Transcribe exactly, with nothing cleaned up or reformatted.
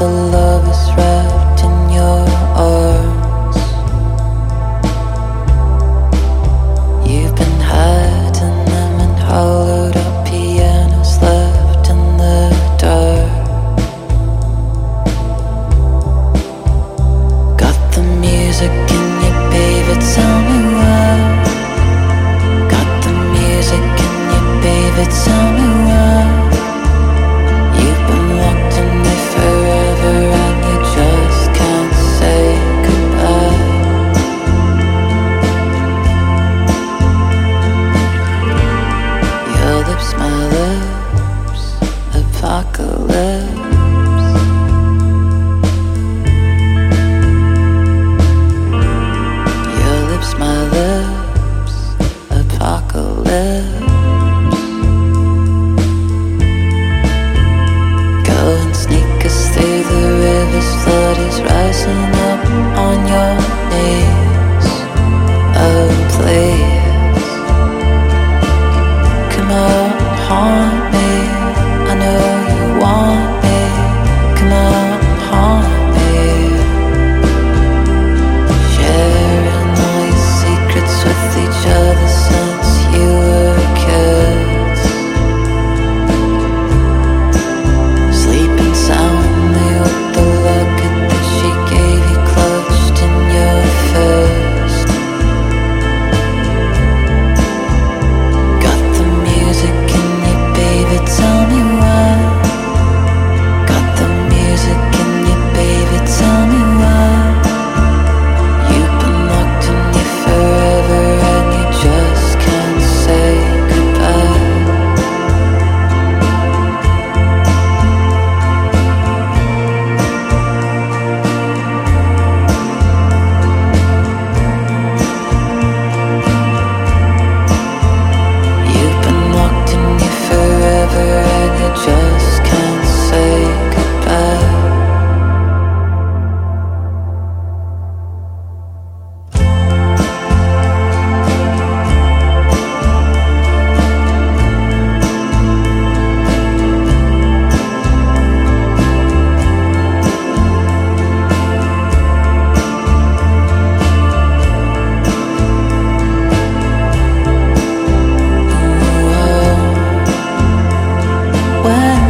the love is wrapped in your arms. You've been hiding them in hollowed up pianos left in the dark. Got the music in you, baby, tell me why. Got the music in you, baby, tell me why. You've been locked in me forever and you just can't say goodbye. Your lips, my lips, apocalypse. Your lips, my lips, apocalypse. Go and sneak us through the river's flood is rising up on your knees. Oh, please, come on, haunt me. I know you want me. Come on, haunt me. Sharing all your secrets with each other since you were kids. Sleeping soundly with the locket that she gave you clutched in your fist. Got the music in you, baby, tell me why. Got the music in you, baby, tell me why. You've been locked in you forever and you just can't say goodbye. You've been locked in you forever and you just can't say goodbye. When